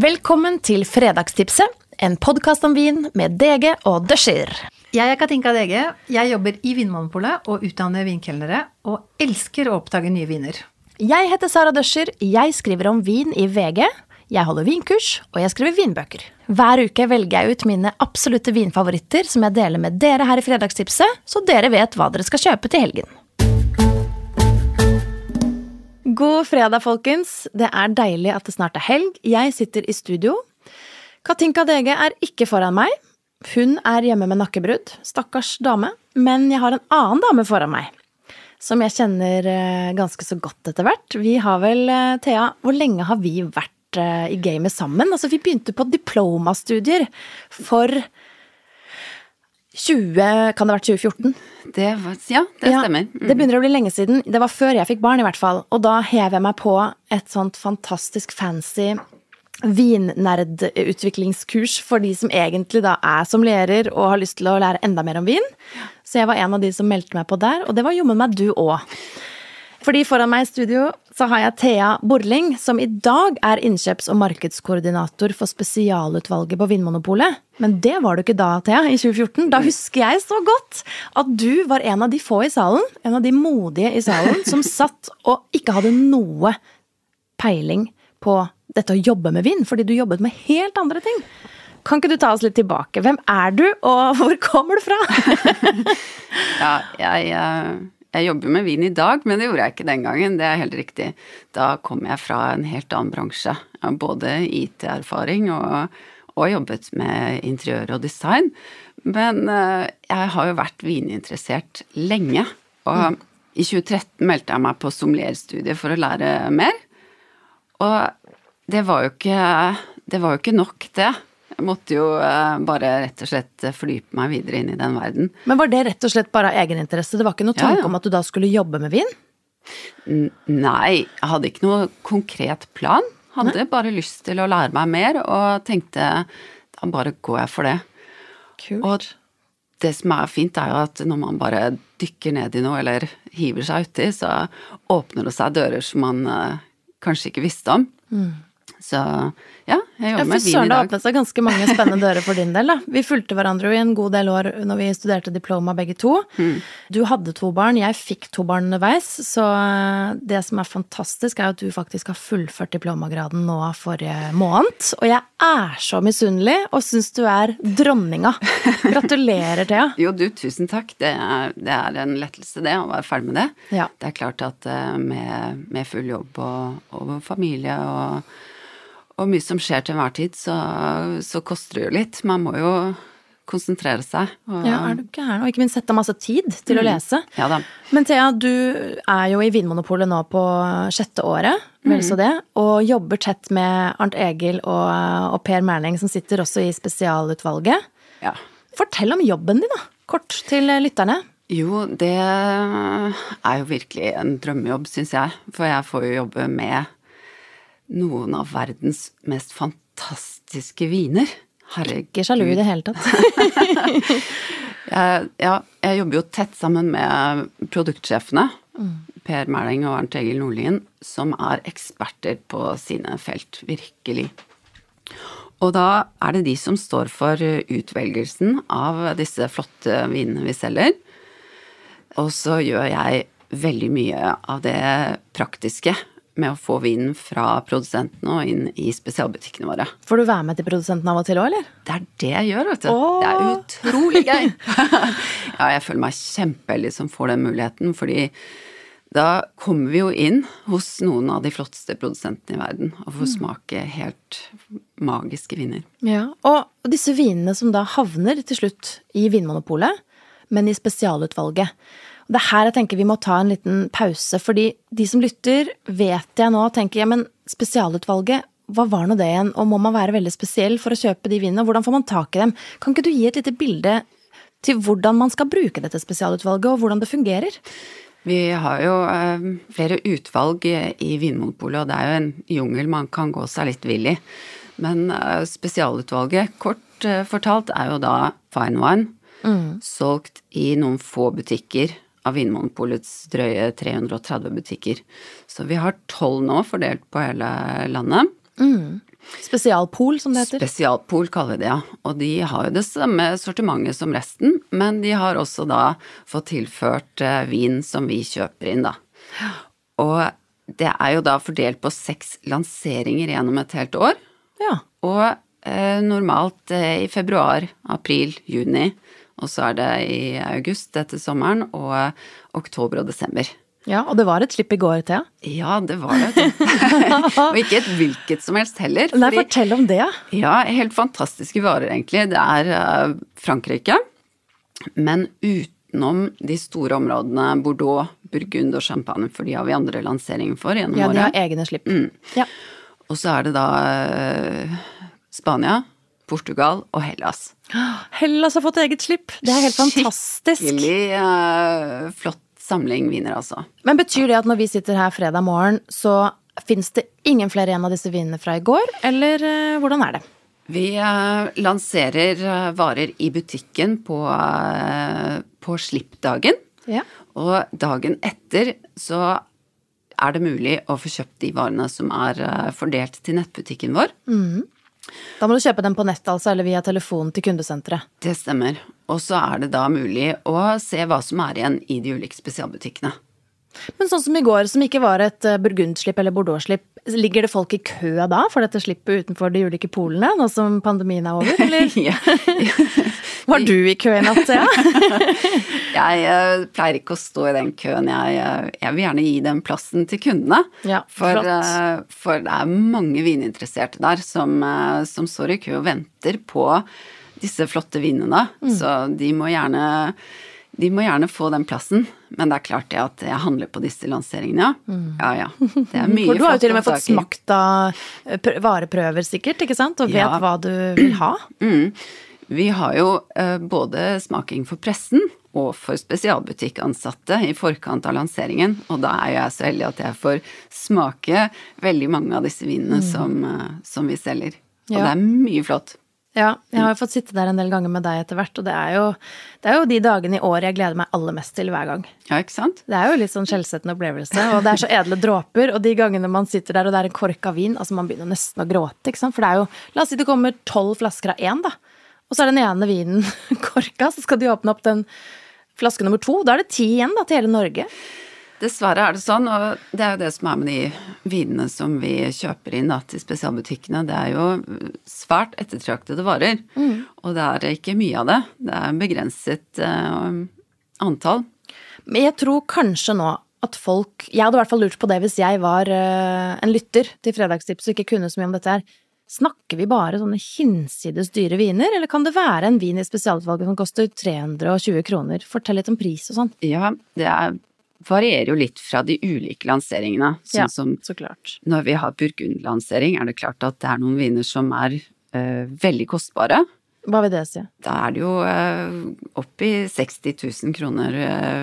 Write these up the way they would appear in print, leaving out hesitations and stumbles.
Velkommen til Fredagstipset, en podcast om vin med Dege og Døscher. Jeg Katinka Dege, jeg jobber i Vinmonopolet og utdanner vinkelnere, og elsker å oppdage nye viner. Jeg heter Sara Døscher, jeg skriver om vin i VG, jeg holder vinkurs, og jeg skriver vinbøker. Hver uke velger jeg ut mine absolutte vinfavoritter som jeg deler med dere her i Fredagstipset, så dere vet hva dere skal kjøpe til helgen. God fredag, folkens. Det er deilig at det snart er helg. Jeg sitter i studio. Katinka Dege er ikke foran meg. Hun er hjemme med nakkebrudd. Stakkars dame. Men jeg har en annen dame foran meg, som jeg kjenner ganske så godt etter hvert. Vi har vel, Thea, hvor lenge har vi vært i gamet sammen? Altså, vi begynte på diplomastudier for 20, kan det ha vært 2014? Det stemmer. Det begynner å bli lenge siden. Det var før jeg fikk barn i hvert fall. Og da hev jeg meg på et sånt fantastisk fancy vinnerdutviklingskurs for de som egentlig da er sommelierer og har lyst til å lære enda mer om vin. Så jeg var en av de som meldte meg på der, og det var jommen meg du også. Fordi foran meg i studio så har jeg Thea Borling, som i dag er innkjøps- og markedskoordinator for spesialutvalget på Vinmonopolet. Men det var du ikke da, Thea, i 2014. Da husker jeg så godt at du var en av de få i salen, en av de modige i salen, som satt og ikke hadde noe peiling på dette å jobbe med vin, fordi du jobbet med helt andre ting. Kan ikke du ta oss litt tilbake? Hvem er du, og hvor kommer du fra? Jeg jobber med vin i dag, men det gjorde jeg ikke den gangen, det er helt riktig. Da kom jeg fra en helt annen bransje. Jeg har både IT-erfaring og jobbet med interiør og design. Men jeg har jo vært vininteressert lenge, og i 2013 meldte jeg meg på sommelierstudiet for å lære mer. Og det var jo ikke nok det. Jeg måtte jo bare rett og slett fordype meg videre inn i den verden. Men var det rett og slett bare av egeninteresse? Det var ikke noe tanke om at du da skulle jobbe med vin? Nei, jeg hadde ikke noe konkret plan. Hadde bare lyst til å lære meg mer, og tenkte, da bare går jeg for det. Kult. Og det som er fint er jo at når man bare dykker ned i noe, eller hiver seg uti, så åpner det seg dører som man kanskje ikke visste om. Så ja, jeg jobber med vin i dag. Det åpnet seg ganske mange spennende dører for din del da. Vi fulgte hverandre jo i en god del år når vi studerte diploma begge to. Du hadde 2 barn, jeg fikk 2 barn underveis, så det som er fantastisk er at du faktisk har fullført diplomagraden nå forrige måned, og jeg er så misunnelig og synes du er dronninga. Gratulerer, Thea. Jo, tusen takk. Det er en lettelse det, å være ferdig med det. Ja. Det er klart at med full jobb og familie og mye som skjer til enhver tid, så koster det jo litt. Man må jo konsentrere seg. Ja, er du gæren? Og ikke minst sette masse tid til å lese. Ja da. Men Thea, du er jo i Vinmonopolet nå på 6. året, vel så det, og jobber tett med Arnt Egil og Per Merning, som sitter også i spesialutvalget. Ja. Fortell om jobben din da, kort til lytterne. Jo, det er jo virkelig en drømmejobb, synes jeg. For jeg får jo jobbe med noen av verdens mest fantastiske viner. Herregud. Ikke sjalu i det hele tatt. Jeg jobber jo tett sammen med produktsjefene, Per Merning og Arnt Egil Nordlien, som er eksperter på sine felt, virkelig. Og da er det de som står for utvelgelsen av disse flotte vinene vi selger. Og så gjør jeg veldig mye av det praktiske med å få vinen fra produsentene og inn i spesialbutikkene våre. Får du være med til produsenten av og til også, eller? Det er det jeg gjør, vet du. Det er utrolig gøy. Ja, jeg føler meg kjempeheldig som får den muligheten, fordi da kommer vi jo inn hos noen av de flotteste produsentene i verden og får smake helt magiske viner. Ja, og disse vinene som da havner til slutt i Vinmonopolet, men i spesialutvalget. Det er her jeg tenker vi må ta en liten pause, fordi de som lytter vet jeg nå, tenker jeg, men spesialutvalget, hva var nå det igjen? Og må man være veldig spesiell for å kjøpe de vinene? Hvordan får man tak i dem? Kan ikke du gi et lite bilde til hvordan man skal bruke dette spesialutvalget, og hvordan det fungerer? Vi har jo flere utvalg i Vinmonopolet, og det er jo en jungel man kan gå seg litt vill i. Men spesialutvalget, kort fortalt, er jo da fine wine, solgt i noen få butikker av Vinmonopolets drøye 330 butikker. Så vi har 12 nå fordelt på hele landet. Spesialpol, som det heter. Spesialpol kaller vi det, ja. Og de har jo det samme sortimentet som resten, men de har også da fått tilført vin som vi kjøper inn, da. Og det er jo da fordelt på 6 lanseringer gjennom et helt år. Ja. Og normalt i februar, april, juni, og så er det i august etter sommeren, og oktober og desember. Ja, og det var et slipp i går, Thea. Ja, det var det. Og ikke et hvilket som helst heller. Nei, fortell om det. Ja, helt fantastiske varer egentlig. Det er Frankrike, men utenom de store områdene Bordeaux, Burgund og Champagne, for de har vi andre lanseringer for gjennom året. Ja, de har egne slipp. Ja. Og så er det da Spania, Portugal og Hellas. Hellas har fått eget slipp. Det er helt fantastisk. Skikkelig flott samling viner, altså. Men betyr det at når vi sitter her fredag morgen, så finnes det ingen flere igjen av disse vinene fra i går, eller hvordan er det? Vi lanserer varer i butikken på slippdagen, Ja. og dagen etter så er det mulig å få kjøpt de varene som er fordelt til nettbutikken vår. Da må du kjøpe dem på nett, altså, eller via telefonen til kundesenteret. Det stemmer. Og så er det da mulig å se hva som er igjen i de ulike spesialbutikkene. Men sånn som i går, som ikke var et Burgund-slipp eller Bordeaux-slipp, ligger det folk i kø da for dette slippet utenfor de ulike polene, nå som pandemien er over, eller? Ja. Var du i kø i natt, Thea? Jeg pleier ikke å stå i den køen. Jeg vil gjerne gi den plassen til kundene. Ja, for flott. Det er mange vininteresserte der som står i kø og venter på disse flotte vinene. Så de må gjerne få den plassen. Men det er klart det at jeg handler på disse lanseringene, ja. Ja. Det er mye flott. For du har jo til og med fått smakt av vareprøver sikkert, ikke sant? Og vet hva du vil ha. Vi har jo både smaking for pressen og for spesialbutikkansatte i forkant av lanseringen, og da er jeg så heldig at jeg får smake veldig mange av disse vinene som vi selger. Og det er mye flott. Ja, jeg har jo fått sitte der en del ganger med deg etter hvert, og det er jo de dagene i år jeg gleder meg aller mest til hver gang. Ja, ikke sant? Det er jo litt sånn skjellsettende opplevelse, og det er så edle dråper, og de gangene man sitter der og det er en kork av vin, altså man begynner nesten å gråte, ikke sant? For det er jo, la oss si det kommer 12 flasker av en da, og så er den ene vinen korka, så skal de åpne opp den flaske nummer 2, da er det 10 igjen da til hele Norge. Dessverre er det sånn, og det er jo det som er med de vinene som vi kjøper inn da, til spesialbutikkene. Det er jo svært ettertraktede varer, og det er ikke mye av det. Det er begrenset antall. Men jeg tror kanskje nå at jeg hadde i hvert fall lurt på det hvis jeg var en lytter til Fredagstips og ikke kunne så mye om dette her. Snakker vi bare sånne hinsides dyre viner, eller kan det være en vin i spesialutvalget som koster 320 kroner? Fortell litt om pris og sånn. Ja, det varierer jo litt fra de ulike lanseringene. Sånn som så klart. Når vi har Burgund-lansering, er det klart at det er noen viner som er veldig kostbare. Hva vil det si? Da er det jo opp i 60 000 kroner,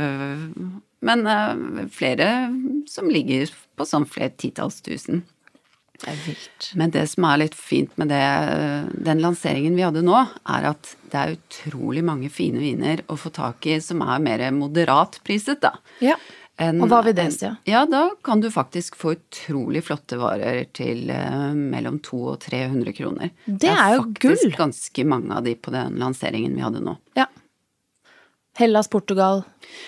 men flere som ligger på sånn flere titalls tusen. Det er vilt. Men det som er litt fint med den lanseringen vi hadde nå, er at det er utrolig mange fine viner å få tak i som er mer moderat priset da. Ja, og hva vil det si? Ja, da kan du faktisk få utrolig flotte varer til mellom 200 og 300 kroner. Det er jo gull! Det er faktisk ganske mange av de på den lanseringen vi hadde nå. Ja. Hellas, Portugal,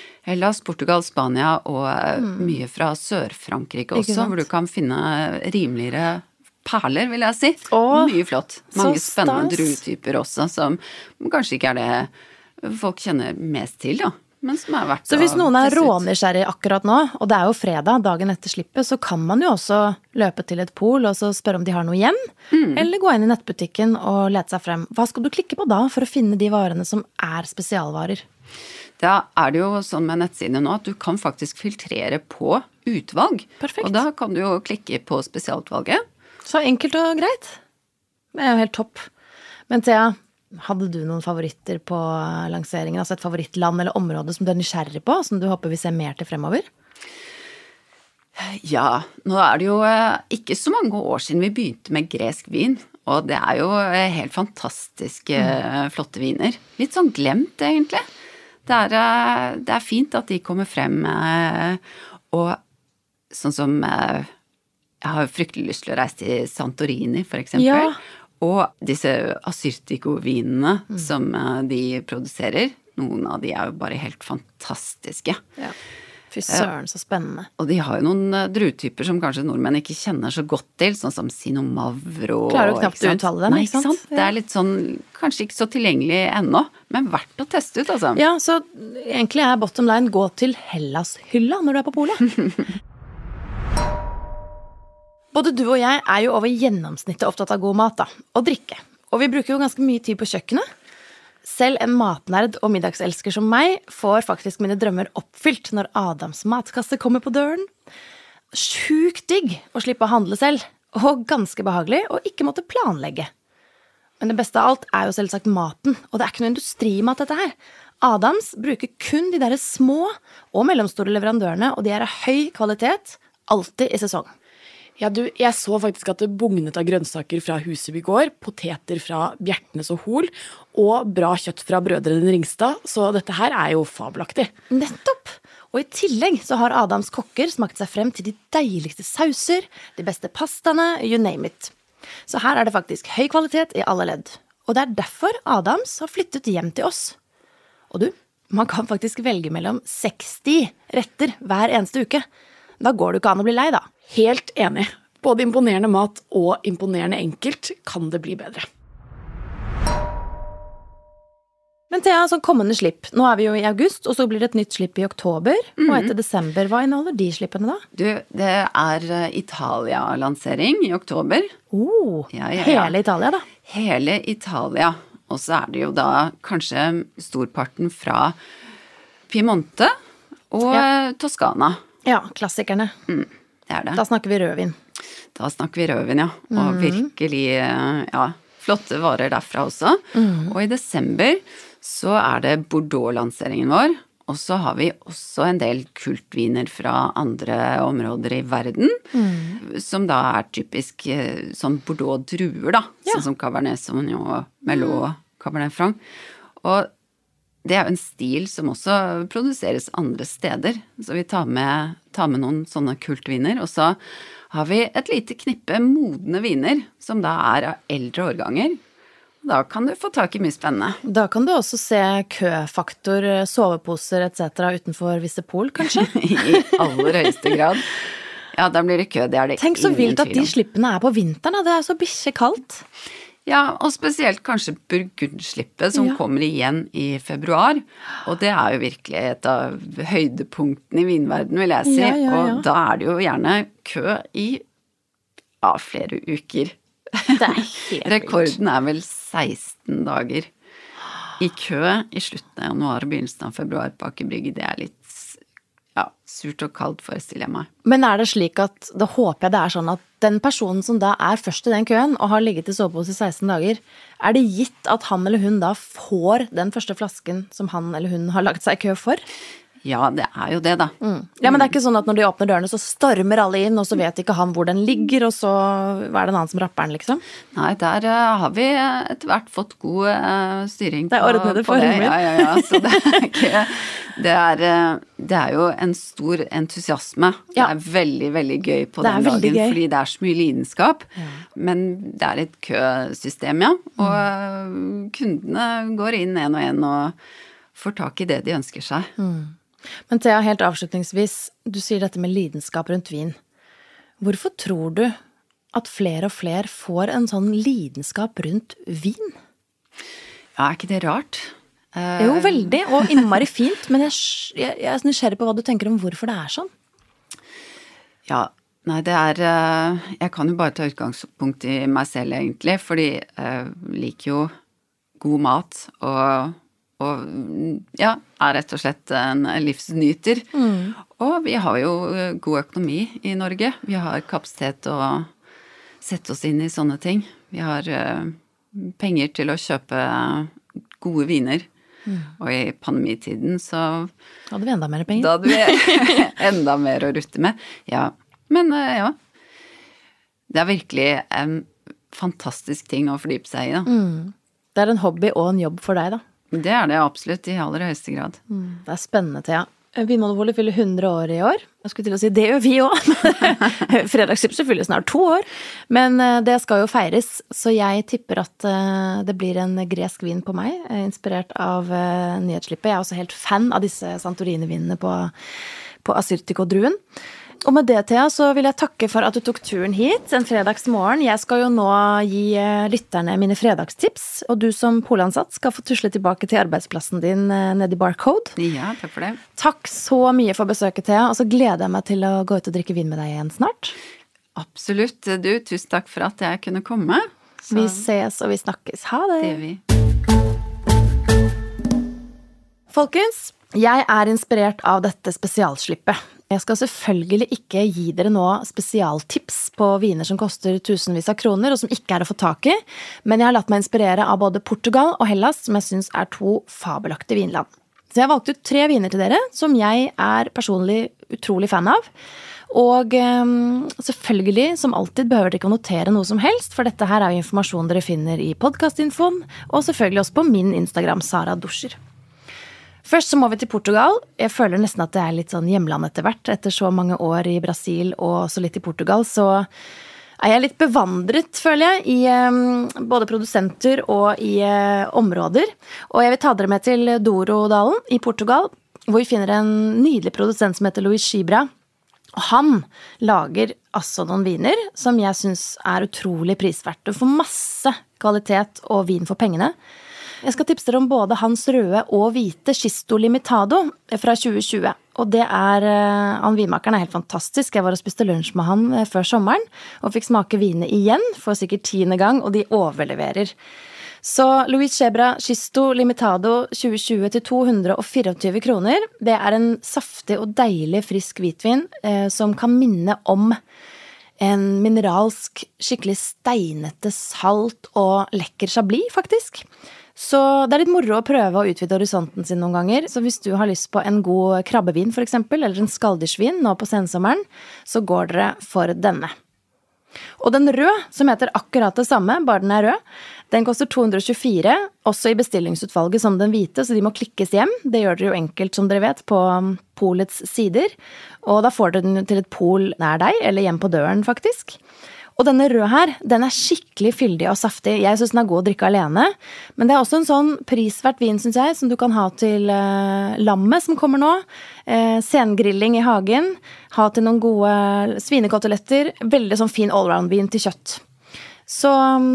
Spania og mye fra Sør-Frankrike også, hvor du kan finne rimeligere perler, vil jeg si. Mye flott. Mange spennende druetyper også, som kanskje ikke er det folk kjenner mest til, da. Men som er verdt å teste ut. Så hvis noen er rånysgjerrig akkurat nå, og det er jo fredag, dagen etter slippet, så kan man jo også løpe til et pol og så spørre om de har noe igjen, eller gå inn i nettbutikken og lete seg frem. Hva skal du klikke på da for å finne de varene som er spesialvarer? Da er det jo sånn med nettsidene nå at du kan faktisk filtrere på utvalg. Perfekt. Og da kan du jo klikke på spesialutvalget. Så enkelt og greit. Det er jo helt topp. Men Thea, hadde du noen favoritter på lanseringen? Altså et favorittland eller område som du er nysgjerrig på, som du håper vi ser mer til fremover? Ja, nå er det jo ikke så mange år siden vi begynte med gresk vin. Og det er jo helt fantastiske flotte viner. Litt sånn glemt egentlig. Det er fint at de kommer frem, og sånn som Jeg har fryktelig lyst til å reise til Santorini, for eksempel. Ja. Og disse Assyrtiko-vinene som de produserer, noen av de er jo bare helt fantastiske. Ja. Fy søren, så spennende. Og de har jo noen druetyper som kanskje nordmenn ikke kjenner så godt til, sånn som Sinomavro. Klarer jo knapt å uttale den, Nei, ikke sant? Det er litt sånn, kanskje ikke så tilgjengelig ennå, men verdt å teste ut, altså. Ja, så egentlig er bottom line gå til Hellas-hylla når du er på polet. Både du og jeg er jo over gjennomsnittet opptatt av god mat da, og drikke. Og vi bruker jo ganske mye tid på kjøkkenet. Selv en matnerd og middagselsker som meg får faktisk mine drømmer oppfylt når Adams matkasse kommer på døren. Sjukt digg å slippe å handle selv, og ganske behagelig å ikke måtte planlegge. Men det beste av alt er jo selvsagt maten, og det er ikke noe industrimat dette her. Adams bruker kun de der små og mellomstore leverandørene, og de er av høy kvalitet, alltid i sesong. Ja, du, jeg så faktisk at det bugnet av grønnsaker fra Huseby gård, poteter fra Bjertnes og Hol, og bra kjøtt fra Brødrene Ringstad, så dette her er jo fabelaktig. Nettopp! Og i tillegg så har Adams kokker smakt seg frem til de deiligste sauser, de beste pastaene, you name it. Så her er det faktisk høy kvalitet i alle ledd. Og det er derfor Adams har flyttet hjem til oss. Og du, man kan faktisk velge mellom 60 retter hver eneste uke. Da går det ikke an å bli lei da. Helt enig. Både imponerende mat og imponerende enkelt kan det bli bedre. Men Thea, sånn kommende slipp. Nå er vi jo i august, og så blir det et nytt slipp i oktober. Og etter desember, hva inneholder de slippene da? Du, det er Italia-lansering i oktober. Ja. Hele Italia da? Hele Italia. Og så er det jo da kanskje storparten fra Piemonte og Toskana. Ja, klassikerne. Det er det. Da snakker vi rødvin. Da snakker vi rødvin, ja. Og virkelig, flotte varer derfra også. Og i desember så er det Bordeaux-lanseringen vår. Og så har vi også en del kultviner fra andre områder i verden, som da er typisk sånn Bordeaux-druer da, sånn som Cabernet Sauvignon, Merlot, Cabernet Franc. Og det er jo en stil som også produseres andre steder, så vi tar med noen sånne kultviner, og så har vi et lite knippe modne viner, som da er av eldre årganger. Da kan du få tak i mye spennende. Da kan du også se køfaktor, soveposer etc. utenfor visse pol, kanskje? I aller høyeste grad. Ja, da blir det kø, det er det ingen tvil om. Tenk så vilt at de slippene er på vinteren, da. Det er så bikkjekaldt. Ja, og spesielt kanskje burgundslippet som kommer igjen i februar. Og det er jo virkelig et av høydepunktene i vinverden, vil jeg si. Ja. Og da er det jo gjerne kø i flere uker. Det er helt Rekorden er vel 16 dager i kø i slutten av januar og begynnelsen av februar på Aker Brygge. Det er litt surt og kaldt, forestiller jeg meg. Men er det slik at, da håper jeg det er sånn at den personen som da er først i den køen og har ligget i sovepose i 16 dager, er det gitt at han eller hun da får den første flasken som han eller hun har lagt seg i kø for? Ja, det er jo det da. Ja, men det er ikke sånn at når de åpner dørene så stormer alle inn, og så vet ikke han hvor den ligger, og så er det en annen som rapper den, liksom? Nei, der har vi etter hvert fått god styring på det. Det er ordnede former. Ja, så det er ikke... Det er jo en stor entusiasme. Det er veldig, veldig gøy på den dagen, fordi det er så mye lidenskap. Men det er et køsystem, og kundene går inn en og en og får tak i det de ønsker seg. Men Thea, helt avslutningsvis, du sier dette med lidenskap rundt vin. Hvorfor tror du at flere og flere får en sånn lidenskap rundt vin? Ja, er ikke det rart? Jo, veldig, og innmari fint, men jeg er nysgjerrig på hva du tenker om hvorfor det er sånn. Ja, nei, det er... Jeg kan jo bare ta utgangspunkt i meg selv, egentlig, fordi jeg liker jo god mat, og er rett og slett en livsnyter. Og vi har jo god økonomi i Norge. Vi har kapasitet å sette oss inn i sånne ting. Vi har penger til å kjøpe gode viner. Og i pandemitiden så... Da hadde vi enda mer penger. Da hadde vi enda mer å rutte med. Ja, men det er virkelig en fantastisk ting å fordype seg i, da. Det er en hobby og en jobb for deg, da. Det er det absolutt, i aller høyeste grad. Det er spennende, Thea. Vinmonopolet fyller 100 år i år. Jeg skulle til å si, det gjør vi også. Fredagschipset fyller snart 2 år. Men det skal jo feires, så jeg tipper at det blir en gresk vin på meg, inspirert av nyhetsslippet. Jeg er også helt fan av disse Santorini-vinene på Assyrtiko-druen. Og med det, Thea, så vil jeg takke for at du tok turen hit en fredagsmorgen. Jeg skal jo nå gi lytterne mine fredagstips, og du som polansatt skal få tusle tilbake til arbeidsplassen din nede i Barcode. Ja, takk for det. Takk så mye for besøket, Thea, og så gleder jeg meg til å gå ut og drikke vin med deg igjen snart. Absolutt. Du, tusen takk for at jeg kunne komme. Så Vi ses og vi snakkes. Ha det! det gjør vi. Folkens, jeg er inspirert av dette spesialslippet. Jeg skal selvfølgelig ikke gi dere nå spesialtips på viner som koster tusenvis av kroner, og som ikke er å få tak i, men jeg har latt meg inspirere av både Portugal og Hellas, som jeg synes er 2 fabelaktige vinland. Så jeg har valgt ut 3 viner til dere, som jeg er personlig utrolig fan av. Og selvfølgelig, som alltid, behøver dere ikke å notere noe som helst, for dette her er jo informasjon dere finner i podcastinfoen, og selvfølgelig også på min Instagram, Sara Duscher. Først så må vi til Portugal. Jeg føler nesten at det er litt sånn hjemland etter hvert. Etter så mange år i Brasil og så litt i Portugal, så er jeg litt bevandret, føler jeg, i både produsenter og i områder. Og jeg vil ta dere med til Douro-dalen i Portugal, hvor vi finner en nydelig produsent som heter Luís Gibra. Og han lager altså noen viner som jeg synes er utrolig prisverdt. Du får masse kvalitet og vin for pengene. Jeg skal tipse dere om både hans røde og hvite Xisto Limitado fra 2020. Og det han vinmakeren er helt fantastisk. Jeg var og spiste lunsj med han før sommeren, og fikk smake vinene igjen for sikkert 10. gang, og de overleverer. Så Luís Gibra Xisto Limitado 2020 til 224 kroner. Det er en saftig og deilig frisk hvitvin som kan minne om en mineralsk, skikkelig steinete, salt og lekker chablis, faktisk. Så det er litt moro å prøve å utvide horisonten sin noen ganger. Så hvis du har lyst på en god krabbevin for eksempel, eller en skalddyrsvin nå på sensommeren, så går dere for denne. Og den røde, som heter akkurat det samme, bare den er rød, den koster 224, også i bestillingsutvalget som den hvite, så de må klikkes hjem. Det gjør dere jo enkelt, som dere vet, på polets sider. Og da får dere den til et pol nær deg, eller hjem på døren faktisk. Og denne røde her, den er skikkelig fyldig og saftig. Jeg synes den er god å drikke alene, men det er også en sånn prisverdt vin, synes jeg, som du kan ha til lammet som kommer nå, sengrilling i hagen, ha til noen gode svinekoteletter, veldig sånn fin allround-vin til kjøtt. Så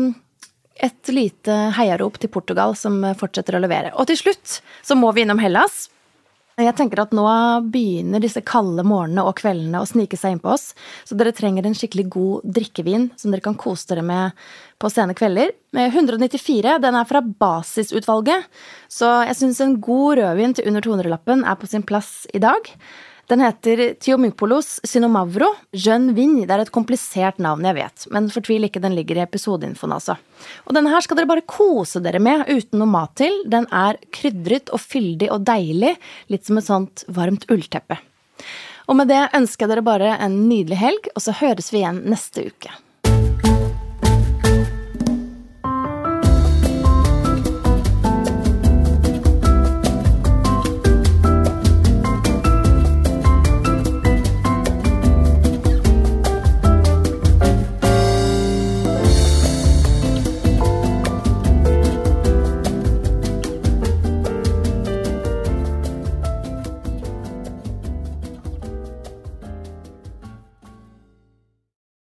et lite heiarop til Portugal som fortsetter å levere. Og til slutt så må vi innom Hellas. Jeg tenker at nå begynner disse kalde morgenene og kveldene å snike seg inn på oss, så dere trenger en skikkelig god drikkevin som dere kan kose dere med på sene kvelder. 194, den er fra basisutvalget, så jeg synes en god rødvin til under 200-lappen er på sin plass i dag. Den heter Thiomypolos Sinomavro Jeune Vigne. Det er et komplisert navn, jeg vet, men fortvil ikke, den ligger i episodeinfoen altså. Og denne her skal dere bare kose dere med uten noe mat til. Den er krydret og fyldig og deilig, litt som et sånt varmt ullteppe. Og med det ønsker jeg dere bare en nydelig helg, og så høres vi igjen neste uke.